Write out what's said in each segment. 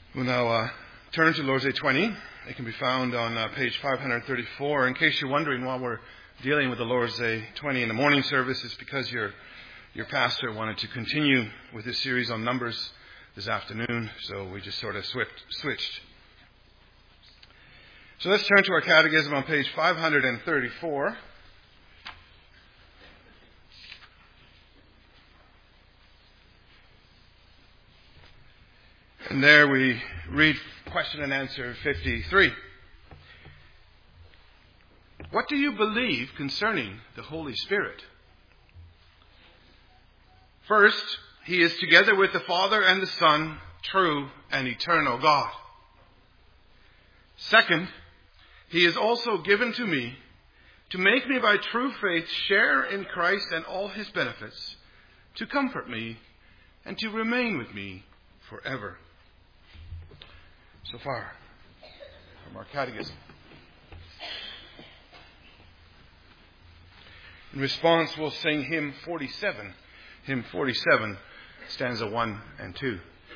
We'll now turn to Lord's Day 20. It can be found on page 534. In case you're wondering why we're dealing with the Lord's Day 20 in the morning service, it's because your pastor wanted to continue with this series on Numbers this afternoon, so we just sort of switched. So let's turn to our catechism on page 534. And there we read question and answer 53. What do you believe concerning the Holy Spirit? First, He is together with the Father and the Son, true and eternal God. Second, He is also given to me to make me by true faith share in Christ and all His benefits, to comfort me and to remain with me forever. So far from our catechism. In response, we'll sing hymn 47. Hymn 47, stanza 1 and 2.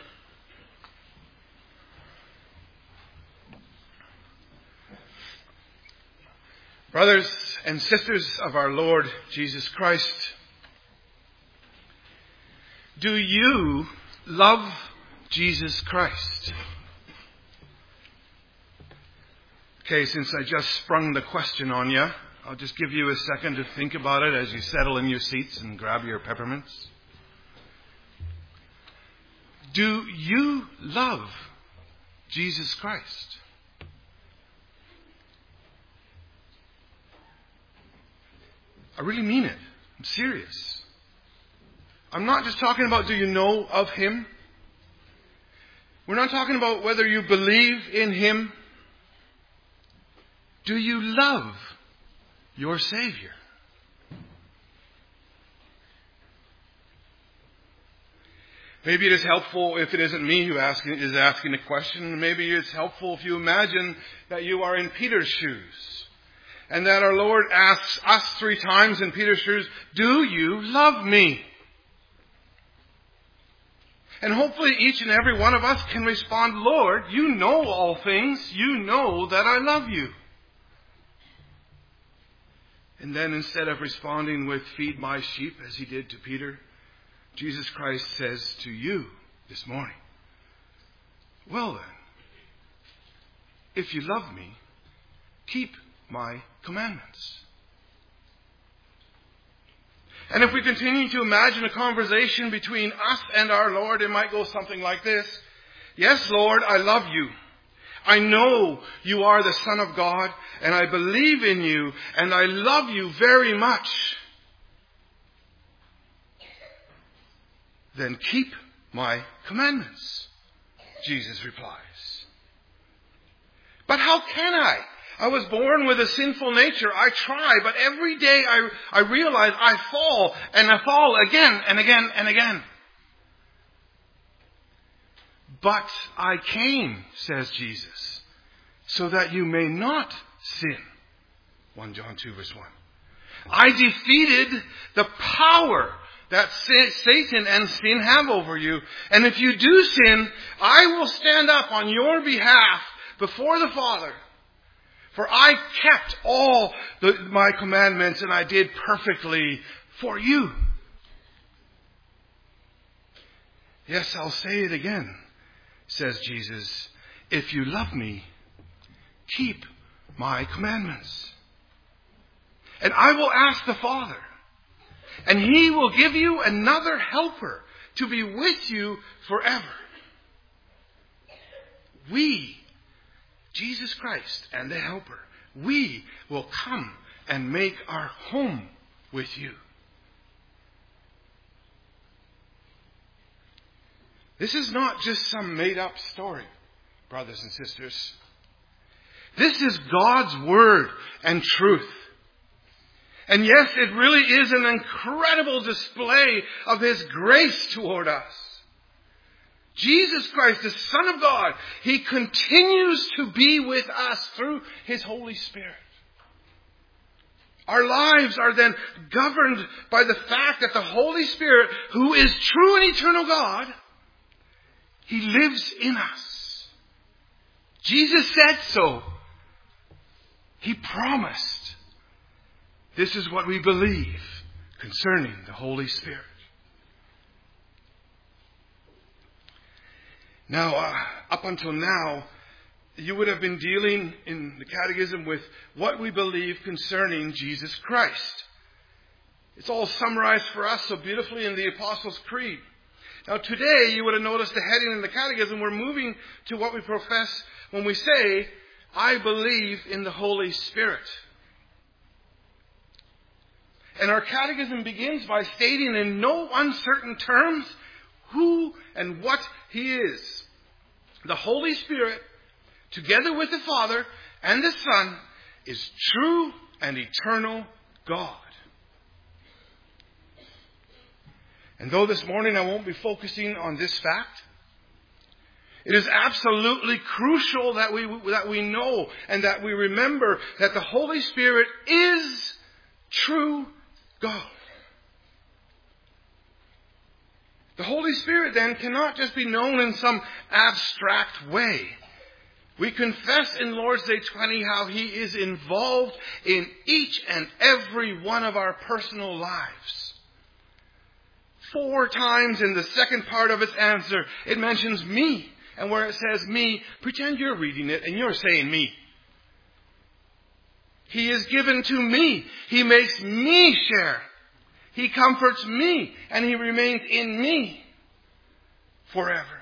Brothers and sisters of our Lord Jesus Christ, do you love Jesus Christ? Okay, since I just sprung the question on you, I'll just give you a second to think about it as you settle in your seats and grab your peppermints. Do you love Jesus Christ? I really mean it. I'm serious. I'm not just talking about do you know of Him. We're not talking about whether you believe in Him. Do you love your Savior? Maybe it is helpful if it isn't me who is asking the question. Maybe it's helpful if you imagine that you are in Peter's shoes. And that our Lord asks us 3 times in Peter's shoes, do you love me? And hopefully each and every one of us can respond, Lord, you know all things. You know that I love you. And then instead of responding with, feed my sheep, as He did to Peter, Jesus Christ says to you this morning, well then, if you love me, keep my commandments. And if we continue to imagine a conversation between us and our Lord, it might go something like this. Yes, Lord, I love you. I know you are the Son of God, and I believe in you, and I love you very much. Then keep my commandments, Jesus replies. But how can I? I was born with a sinful nature. I try, but every day I realize I fall, and I fall again and again and again. But I came, says Jesus, so that you may not sin. 1 John 2 verse 1. I defeated the power that Satan and sin have over you. And if you do sin, I will stand up on your behalf before the Father. For I kept all my commandments and I did perfectly for you. Yes, I'll say it again, says Jesus. If you love me, keep my commandments. And I will ask the Father, and He will give you another helper to be with you forever. We, Jesus Christ and the helper, we will come and make our home with you. This is not just some made-up story, brothers and sisters. This is God's word and truth. And yes, it really is an incredible display of His grace toward us. Jesus Christ, the Son of God, He continues to be with us through His Holy Spirit. Our lives are then governed by the fact that the Holy Spirit, who is true and eternal God, He lives in us. Jesus said so. He promised. This is what we believe concerning the Holy Spirit. Now, up until now, you would have been dealing in the Catechism with what we believe concerning Jesus Christ. It's all summarized for us so beautifully in the Apostles' Creed. Now today, you would have noticed the heading in the Catechism. We're moving to what we profess when we say, I believe in the Holy Spirit. And our Catechism begins by stating in no uncertain terms who and what He is. The Holy Spirit, together with the Father and the Son, is true and eternal God. And though this morning I won't be focusing on this fact, it is absolutely crucial that we know and that we remember that the Holy Spirit is true God. The Holy Spirit then cannot just be known in some abstract way. We confess in Lord's Day 20 how He is involved in each and every one of our personal lives. 4 times in the second part of its answer, it mentions me. And where it says me, pretend you're reading it and you're saying me. He is given to me. He makes me share. He comforts me and He remains in me forever.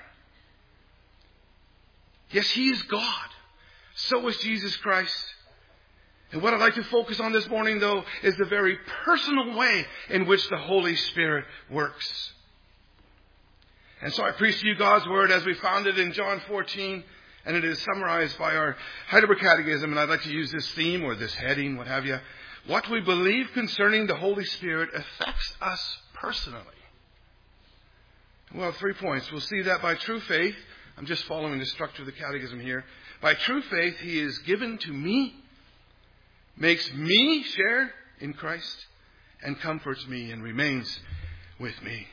Yes, He is God. So is Jesus Christ. And what I'd like to focus on this morning, though, is the very personal way in which the Holy Spirit works. And so I preach to you God's Word as we found it in John 14, and it is summarized by our Heidelberg Catechism, and I'd like to use this theme or this heading, what have you. What we believe concerning the Holy Spirit affects us personally. Well, 3 points. We'll see that by true faith. I'm just following the structure of the Catechism here. By true faith, He is given to me, makes me share in Christ, and comforts me and remains with me.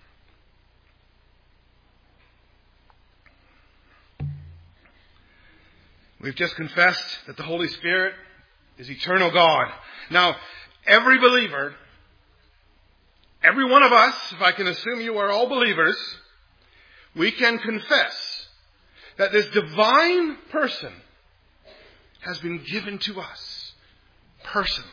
We've just confessed that the Holy Spirit is eternal God. Now, every believer, every one of us, if I can assume you are all believers, we can confess that this divine person has been given to us personally.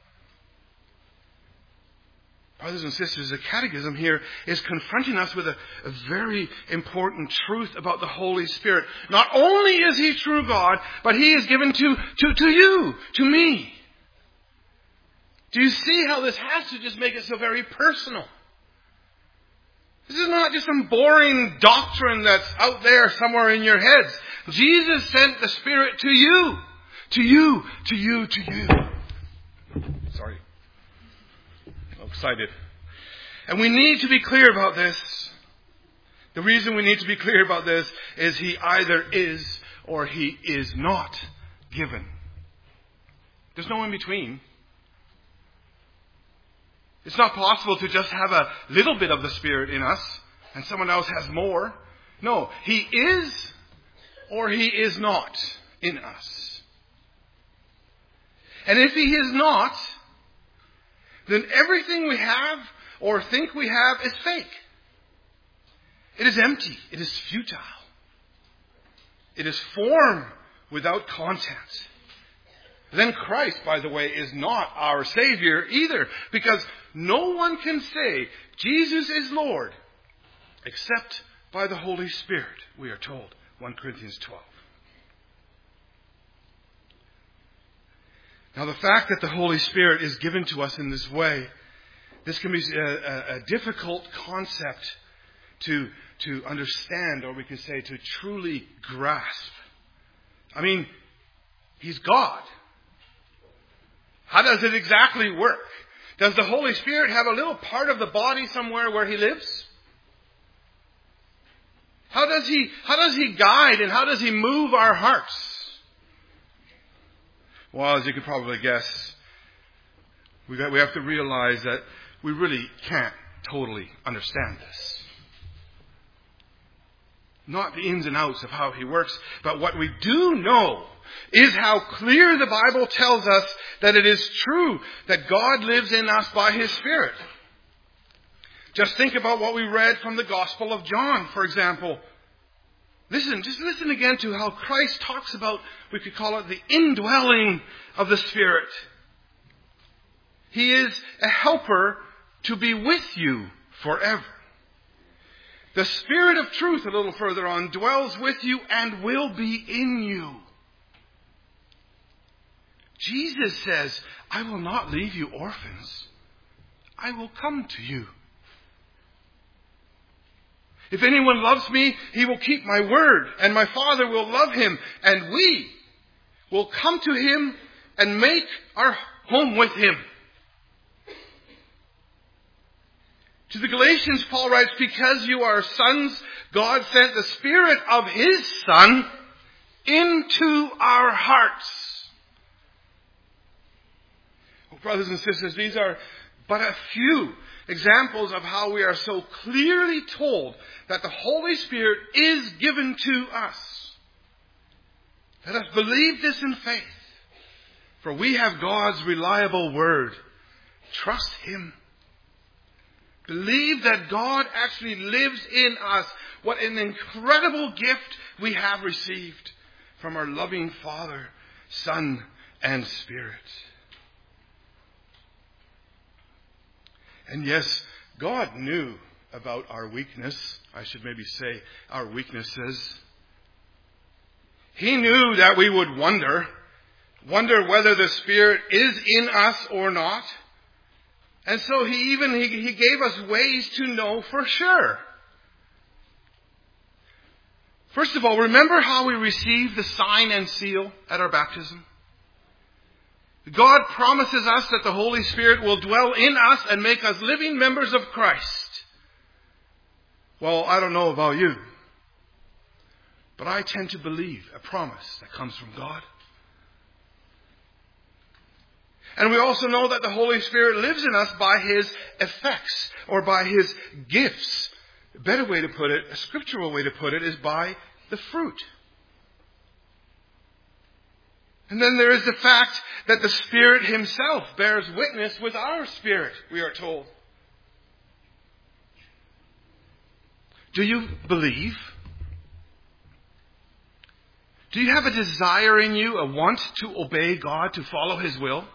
Brothers and sisters, the Catechism here is confronting us with a very important truth about the Holy Spirit. Not only is He true God, but He is given to you, to me. Do you see how this has to just make it so very personal? This is not just some boring doctrine that's out there somewhere in your heads. Jesus sent the Spirit to you. To you, to you, to you. Sorry. I'm excited. And we need to be clear about this. The reason we need to be clear about this is He either is or He is not given. There's no in between. It's not possible to just have a little bit of the Spirit in us and someone else has more. No, He is or He is not in us. And if He is not, then everything we have or think we have is fake. It is empty. It is futile. It is form without content. Then Christ, by the way, is not our Savior either, because no one can say Jesus is Lord except by the Holy Spirit, we are told, 1 Corinthians 12. Now, the fact that the Holy Spirit is given to us in this way, this can be a difficult concept to understand, or we could say to truly grasp. I mean, He's God. How does it exactly work? Does the Holy Spirit have a little part of the body somewhere where He lives? How does He guide and how does He move our hearts? Well, as you could probably guess, we have to realize that we really can't totally understand this. not the ins and outs of how he works. But what we do know is how clear the Bible tells us that it is true that God lives in us by his Spirit. Just think about what we read from the Gospel of John, for example. Just listen again to how Christ talks about, we could call it the indwelling of the Spirit. He is a helper to be with you forever. The Spirit of truth, a little further on, dwells with you and will be in you. Jesus says, I will not leave you orphans. I will come to you. If anyone loves me, he will keep my word, and my Father will love him, and we will come to him and make our home with him. To the Galatians, Paul writes, because you are sons, God sent the Spirit of his Son into our hearts. Oh, brothers and sisters, these are but a few examples of how we are so clearly told that the Holy Spirit is given to us. Let us believe this in faith, for we have God's reliable word. Trust him. Believe that God actually lives in us. What an incredible gift we have received from our loving Father, Son, and Spirit. And yes, God knew about our weakness. I should maybe say our weaknesses. He knew that we would wonder whether the Spirit is in us or not. And so he gave us ways to know for sure. First of all, remember how we received the sign and seal at our baptism? God promises us that the Holy Spirit will dwell in us and make us living members of Christ. Well, I don't know about you, but I tend to believe a promise that comes from God. And we also know that the Holy Spirit lives in us by his effects or by his gifts. A better way to put it, a scriptural way to put it, is by the fruit. And then there is the fact that the Spirit himself bears witness with our spirit, we are told. Do you believe? Do you have a desire in you, a want to obey God, to follow his will?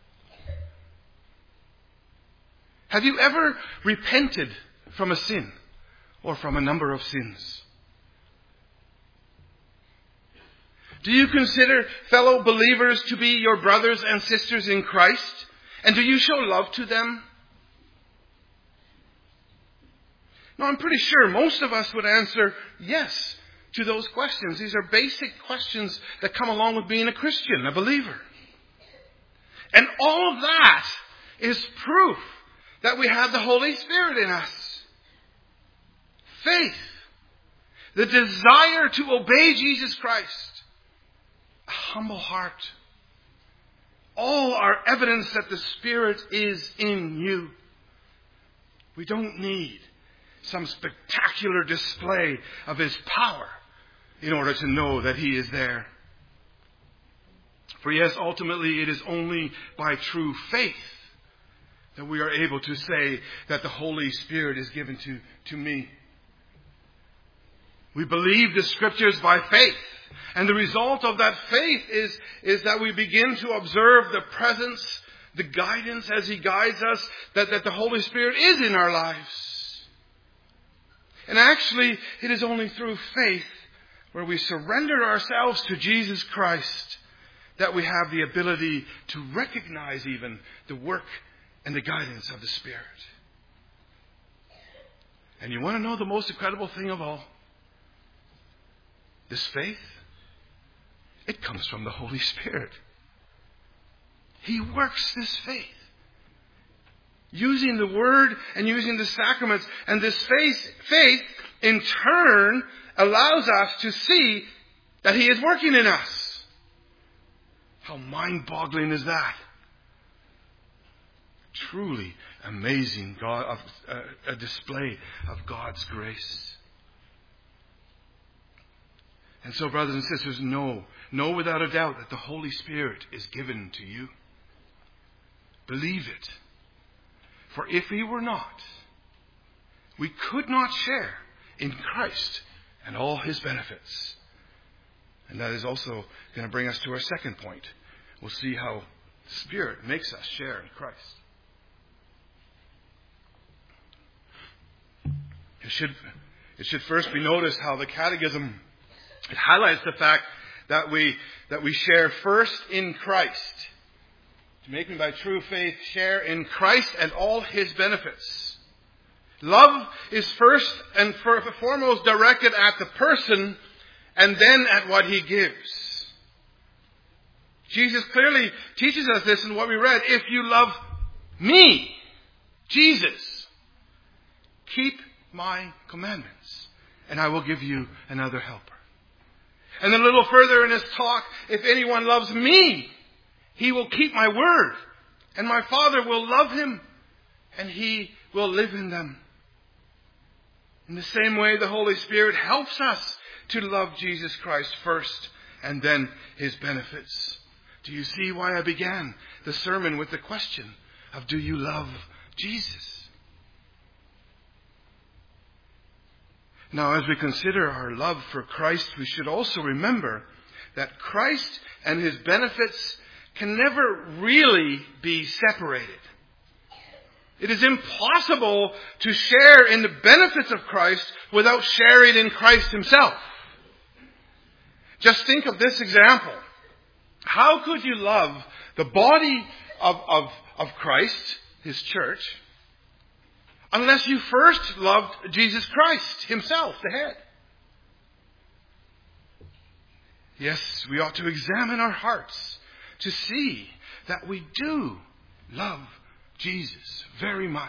Have you ever repented from a sin or from a number of sins? Do you consider fellow believers to be your brothers and sisters in Christ? And do you show love to them? Now, I'm pretty sure most of us would answer yes to those questions. These are basic questions that come along with being a Christian, a believer. And all of that is proof that we have the Holy Spirit in us. Faith. The desire to obey Jesus Christ. A humble heart. All are evidence that the Spirit is in you. We don't need some spectacular display of his power in order to know that he is there. For yes, ultimately it is only by true faith that we are able to say that the Holy Spirit is given to me. We believe the Scriptures by faith. And the result of that faith is that we begin to observe the presence, the guidance as he guides us, that the Holy Spirit is in our lives. And actually, it is only through faith, where we surrender ourselves to Jesus Christ, that we have the ability to recognize even the work and the guidance of the Spirit. And you want to know the most incredible thing of all? This faith, it comes from the Holy Spirit. He works this faith. Using the Word and using the sacraments. And this faith, in turn, allows us to see that he is working in us. How mind-boggling is that? Truly amazing a display of God's grace. And so, brothers and sisters, know without a doubt that the Holy Spirit is given to you. Believe it. For if He were not, we could not share in Christ and all His benefits. And that is also going to bring us to our second point. We'll see how the Spirit makes us share in Christ. It should first be noticed how the Catechism, it highlights the fact that we share first in Christ. To make me by true faith share in Christ and all His benefits. Love is first and foremost directed at the person and then at what He gives. Jesus clearly teaches us this in what we read. If you love me, Jesus, keep my commandments, and I will give you another helper. And then a little further in his talk, if anyone loves me, he will keep my word, and my Father will love him, and He will live in them. In the same way, the Holy Spirit helps us to love Jesus Christ first, and then His benefits. Do you see why I began the sermon with the question of, do you love Jesus? Now, as we consider our love for Christ, we should also remember that Christ and His benefits can never really be separated. It is impossible to share in the benefits of Christ without sharing in Christ Himself. Just think of this example. How could you love the body of Christ, His church, unless you first loved Jesus Christ Himself, the head? Yes, we ought to examine our hearts to see that we do love Jesus very much.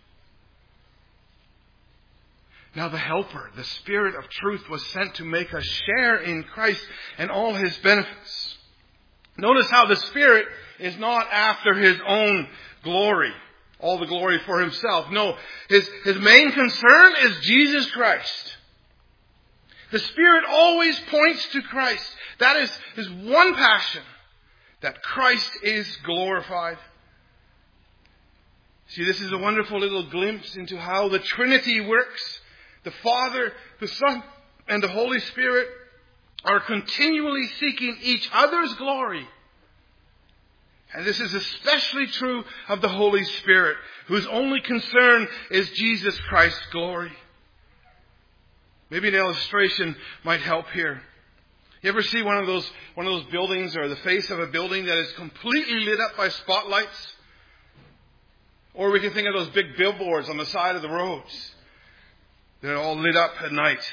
Now the Helper, the Spirit of truth, was sent to make us share in Christ and all His benefits. Notice how the Spirit is not after His own glory, all the glory for Himself. No, His main concern is Jesus Christ. The Spirit always points to Christ. That is His one passion, that Christ is glorified. See, this is a wonderful little glimpse into how the Trinity works. The Father, the Son, and the Holy Spirit are continually seeking each other's glory. And this is especially true of the Holy Spirit, whose only concern is Jesus Christ's glory. Maybe an illustration might help here. You ever see one of those buildings, or the face of a building that is completely lit up by spotlights? Or we can think of those big billboards on the side of the roads. They're all lit up at night.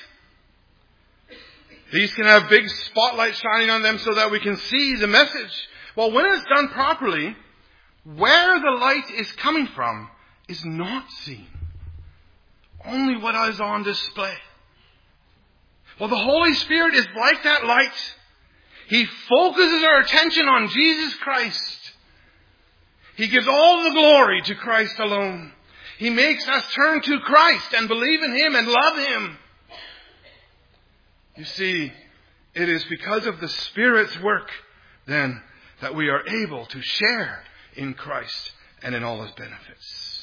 These can have big spotlights shining on them so that we can see the message. Well, when it's done properly, where the light is coming from is not seen. Only what is on display. Well, the Holy Spirit is like that light. He focuses our attention on Jesus Christ. He gives all the glory to Christ alone. He makes us turn to Christ and believe in Him and love Him. You see, it is because of the Spirit's work, then, that we are able to share in Christ and in all His benefits.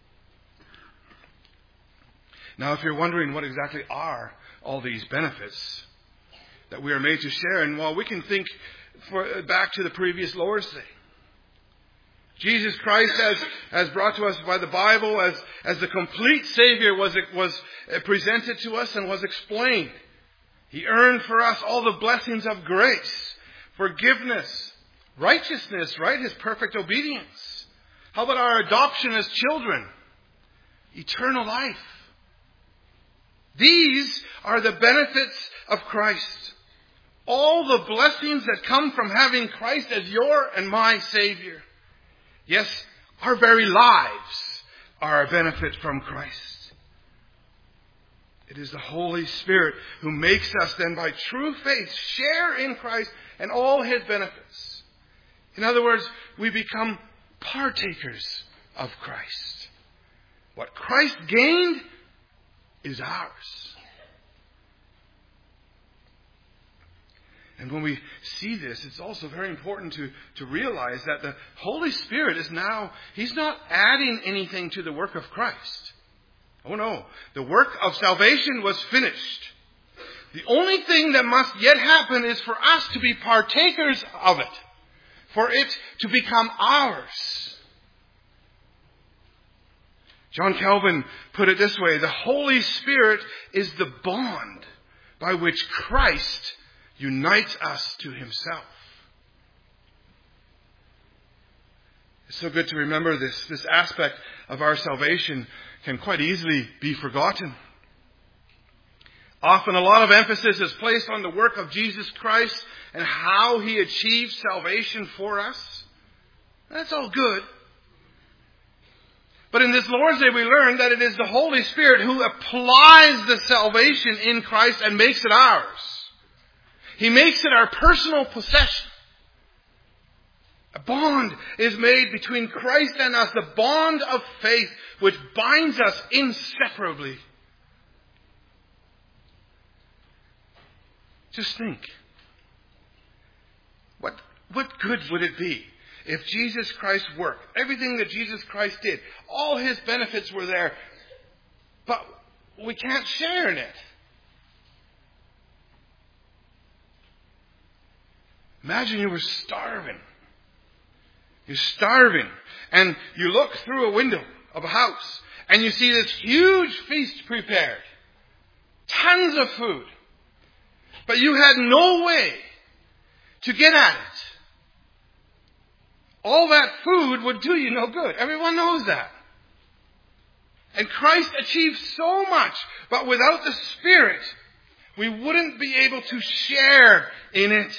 Now, if you're wondering what exactly are all these benefits that we are made to share in, well, we can think back to the previous Lord's Day. Jesus Christ, as brought to us by the Bible, as the complete Savior was presented to us and was explained. He earned for us all the blessings of grace, forgiveness, righteousness, right? His perfect obedience. How about our adoption as children? Eternal life. These are the benefits of Christ. All the blessings that come from having Christ as your and my Savior. Yes, our very lives are a benefit from Christ. It is the Holy Spirit who makes us then by true faith share in Christ and all His benefits. In other words, we become partakers of Christ. What Christ gained is ours. And when we see this, it's also very important to realize that the Holy Spirit is now, He's not adding anything to the work of Christ. Oh no, the work of salvation was finished. The only thing that must yet happen is for us to be partakers of it, for it to become ours. John Calvin put it this way: the Holy Spirit is the bond by which Christ unites us to Himself. It's so good to remember this. This aspect of our salvation can quite easily be forgotten. Often a lot of emphasis is placed on the work of Jesus Christ and how He achieved salvation for us. That's all good. But in this Lord's Day we learn that it is the Holy Spirit who applies the salvation in Christ and makes it ours. He makes it our personal possession. A bond is made between Christ and us, the bond of faith which binds us inseparably. Just think. What good would it be if Jesus Christ's work, everything that Jesus Christ did, all His benefits were there, but we can't share in it? Imagine you were starving. You're starving. And you look through a window of a house and you see this huge feast prepared. Tons of food. But you had no way to get at it. All that food would do you no good. Everyone knows that. And Christ achieved so much. But without the Spirit, we wouldn't be able to share in it.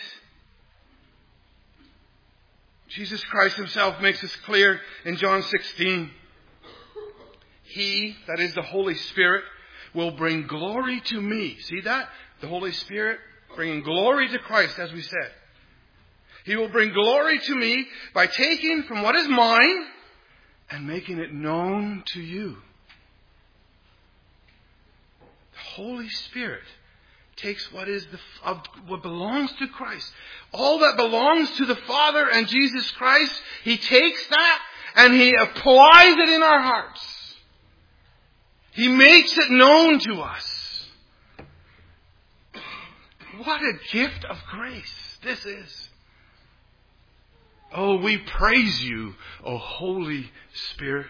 Jesus Christ Himself makes this clear in John 16. He, that is the Holy Spirit, will bring glory to me. See that? The Holy Spirit bringing glory to Christ, as we said. He will bring glory to me by taking from what is mine and making it known to you. The Holy Spirit takes what belongs to Christ. All that belongs to the Father and Jesus Christ, He takes that and He applies it in our hearts. He makes it known to us. What a gift of grace this is. Oh, we praise you, O Holy Spirit.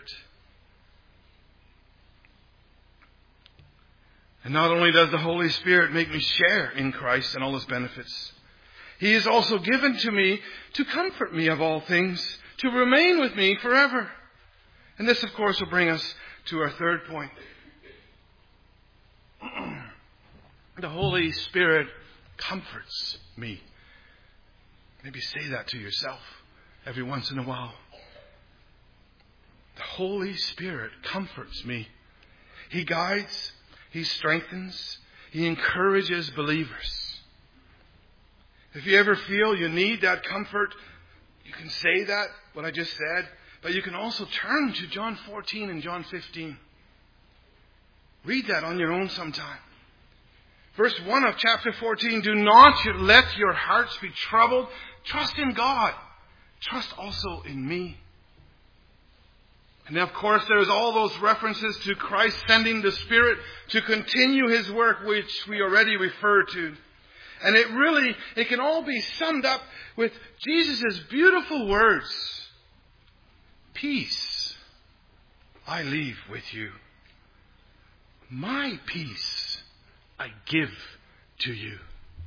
And not only does the Holy Spirit make me share in Christ and all His benefits, He is also given to me to comfort me of all things, to remain with me forever. And this, of course, will bring us to our third point. The Holy Spirit comforts me. Maybe say that to yourself every once in a while. The Holy Spirit comforts me. He guides. He strengthens. He encourages believers. If you ever feel you need that comfort, you can say that, what I just said. But you can also turn to John 14 and John 15. Read that on your own sometime. Verse 1 of chapter 14, do not let your hearts be troubled. Trust in God. Trust also in me. And of course, there's all those references to Christ sending the Spirit to continue His work, which we already referred to. And it can all be summed up with Jesus' beautiful words. Peace I leave with you. My peace I give to you.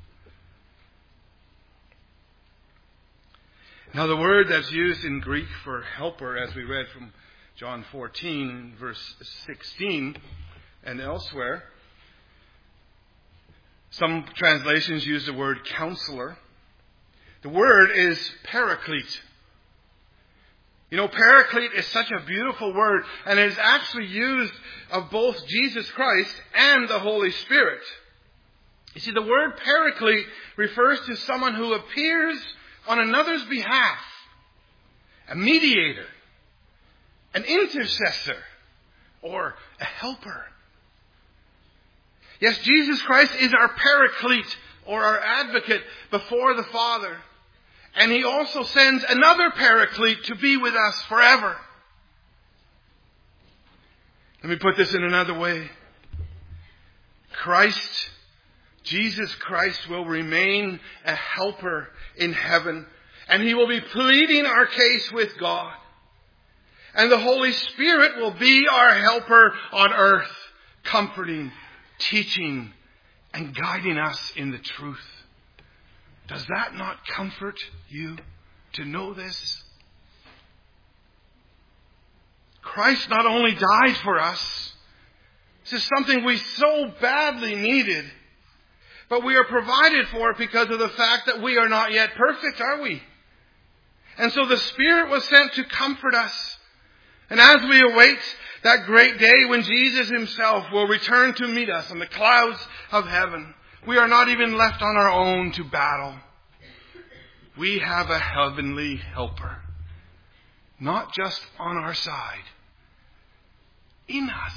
Now the word that's used in Greek for helper, as we read from John 14, verse 16, and elsewhere, some translations use the word counselor. The word is paraclete. You know, paraclete is such a beautiful word, and it is actually used of both Jesus Christ and the Holy Spirit. You see, the word paraclete refers to someone who appears on another's behalf, a mediator, an intercessor, or a helper. Yes, Jesus Christ is our paraclete, or our advocate before the Father. And He also sends another Paraclete to be with us forever. Let me put this in another way. Jesus Christ will remain a helper in heaven, and He will be pleading our case with God. And the Holy Spirit will be our helper on earth, comforting, teaching, and guiding us in the truth. Does that not comfort you to know this? Christ not only died for us, this is something we so badly needed, but we are provided for because of the fact that we are not yet perfect, are we? And so the Spirit was sent to comfort us. And as we await that great day when Jesus Himself will return to meet us on the clouds of heaven, we are not even left on our own to battle. We have a heavenly helper, not just on our side, in us.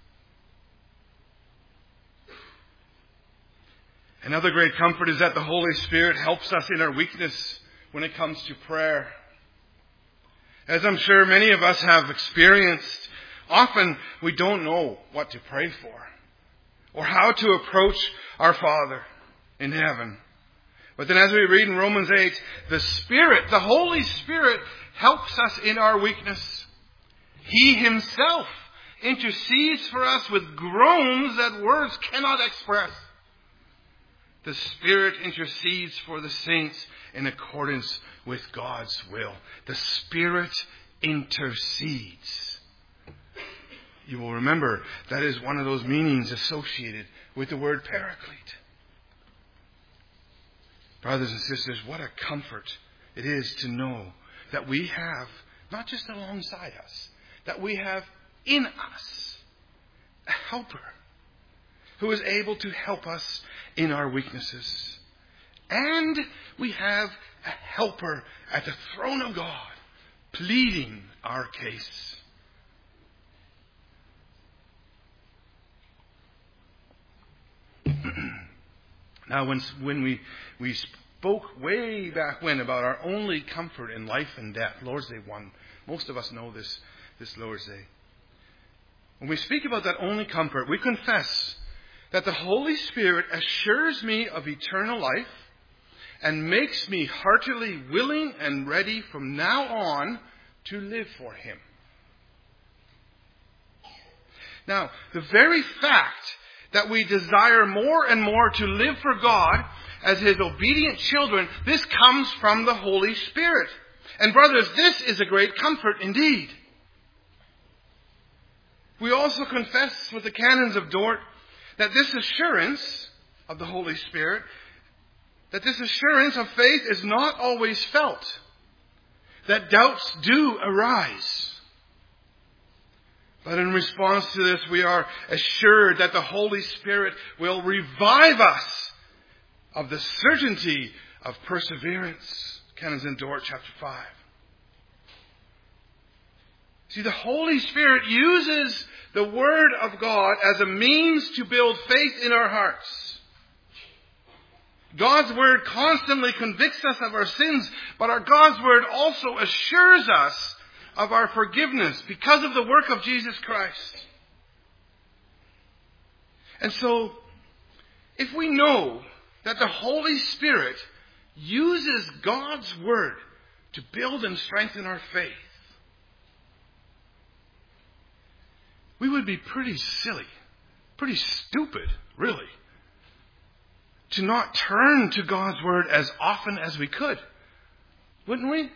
Another great comfort is that the Holy Spirit helps us in our weakness when it comes to prayer. As I'm sure many of us have experienced, often we don't know what to pray for or how to approach our Father in heaven. But then as we read in Romans 8, the Holy Spirit helps us in our weakness. He Himself intercedes for us with groans that words cannot express. The Spirit intercedes for the saints in accordance with God's will. The Spirit intercedes. You will remember that is one of those meanings associated with the word Paraclete. Brothers and sisters, what a comfort it is to know that we have, not just alongside us, that we have in us a helper who is able to help us in our weaknesses. And we have a helper at the throne of God pleading our case. Now, when we spoke way back when about our only comfort in life and death, Lord's Day 1, most of us know this Lord's Day. When we speak about that only comfort, we confess that the Holy Spirit assures me of eternal life and makes me heartily willing and ready from now on to live for Him. Now, the very fact that we desire more and more to live for God as His obedient children, this comes from the Holy Spirit. And brothers, this is a great comfort indeed. We also confess with the canons of Dort that this assurance of the Holy Spirit, that this assurance of faith is not always felt, that doubts do arise. But in response to this, we are assured that the Holy Spirit will revive us of the certainty of perseverance. Canons in Dort, chapter 5. See, the Holy Spirit uses the Word of God as a means to build faith in our hearts. God's Word constantly convicts us of our sins, but our God's Word also assures us of our forgiveness because of the work of Jesus Christ. And so, if we know that the Holy Spirit uses God's Word to build and strengthen our faith, we would be pretty silly, pretty stupid, really, to not turn to God's Word as often as we could. Wouldn't we?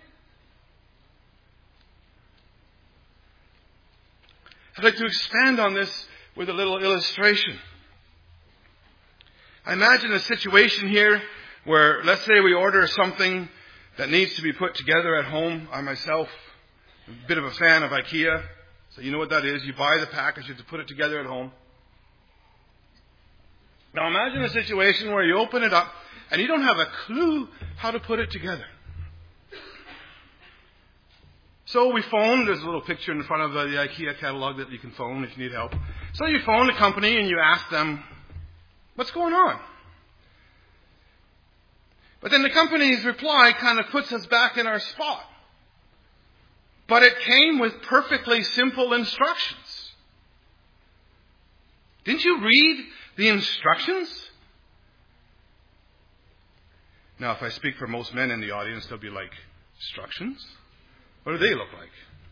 I'd like to expand on this with a little illustration. I imagine a situation here where, let's say we order something that needs to be put together at home. I myself am a bit of a fan of IKEA. So you know what that is. You buy the package, you have to put it together at home. Now imagine a situation where you open it up and you don't have a clue how to put it together. So we phone. There's a little picture in front of the IKEA catalog that you can phone if you need help. So you phone the company and you ask them, what's going on? But then the company's reply kind of puts us back in our spot. But it came with perfectly simple instructions. Didn't you read the instructions? Now, if I speak for most men in the audience, they'll be like, instructions? What do they look like?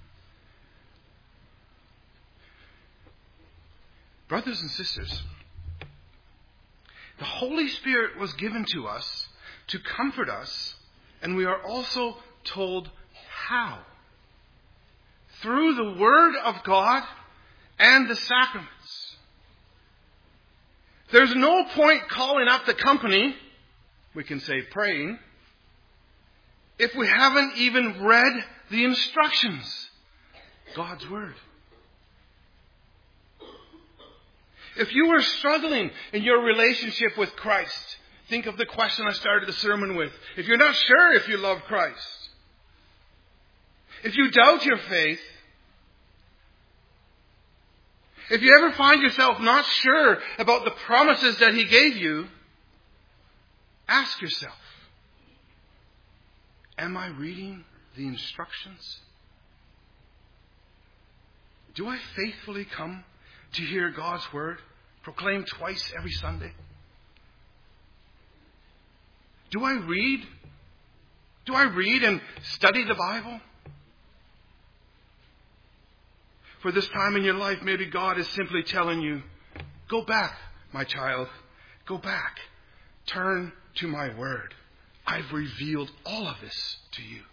Brothers and sisters, the Holy Spirit was given to us to comfort us, and we are also told how. Through the Word of God and the sacraments. There's no point calling up the company, we can say praying, if we haven't even read the instructions, God's Word. If you are struggling in your relationship with Christ, think of the question I started the sermon with. If you're not sure if you love Christ, if you doubt your faith, if you ever find yourself not sure about the promises that He gave you, ask yourself, am I reading the instructions? Do I faithfully come to hear God's Word proclaimed twice every Sunday? Do I read? Do I read and study the Bible? For this time in your life, maybe God is simply telling you, go back, my child. Go back. Turn to my Word. I've revealed all of this to you.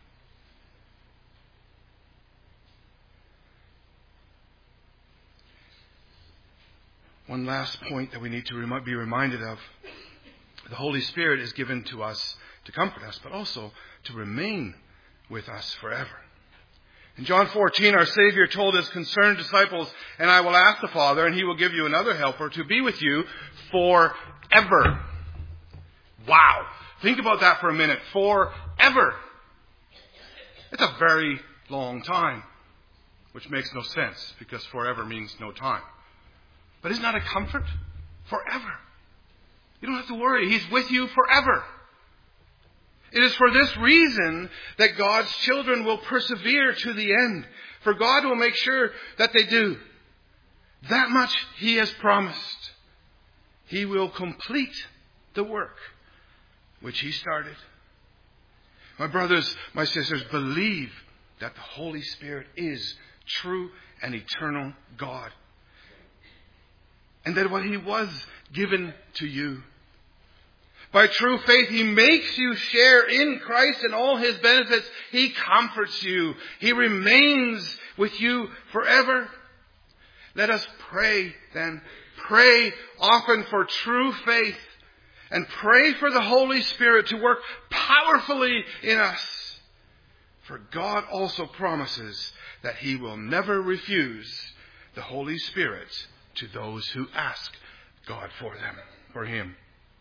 One last point that we need to be reminded of. The Holy Spirit is given to us to comfort us, but also to remain with us forever. In John 14, our Savior told His concerned disciples, and I will ask the Father, and He will give you another helper to be with you forever. Wow. Think about that for a minute. Forever. It's a very long time, which makes no sense because forever means no time. But isn't that a comfort? Forever. You don't have to worry. He's with you forever. It is for this reason that God's children will persevere to the end. For God will make sure that they do. That much He has promised. He will complete the work which He started. My brothers, my sisters, believe that the Holy Spirit is true and eternal God. And that what He was given to you. By true faith, He makes you share in Christ and all His benefits. He comforts you. He remains with you forever. Let us pray then. Pray often for true faith. And pray for the Holy Spirit to work powerfully in us. For God also promises that He will never refuse the Holy Spirit to those who ask God for Him.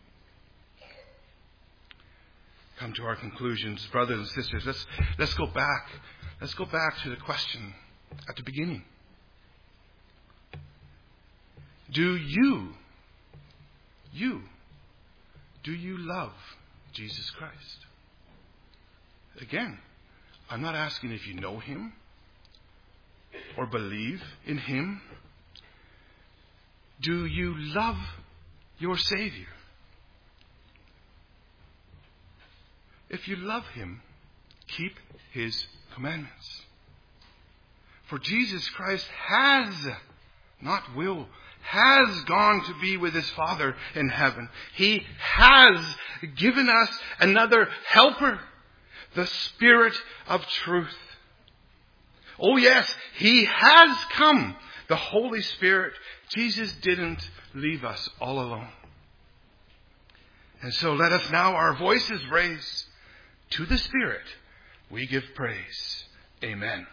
Come to our conclusions, brothers and sisters. Let's go back. Let's go back to the question at the beginning. Do you love Jesus Christ? Again, I'm not asking if you know Him or believe in Him. Do you love your Savior? If you love Him, keep His commandments. For Jesus Christ has, not will, has gone to be with His Father in heaven. He has given us another helper, the Spirit of truth. Oh yes, He has come, the Holy Spirit. Jesus didn't leave us all alone. And so let us now, our voices raised, to the Spirit we give praise. Amen.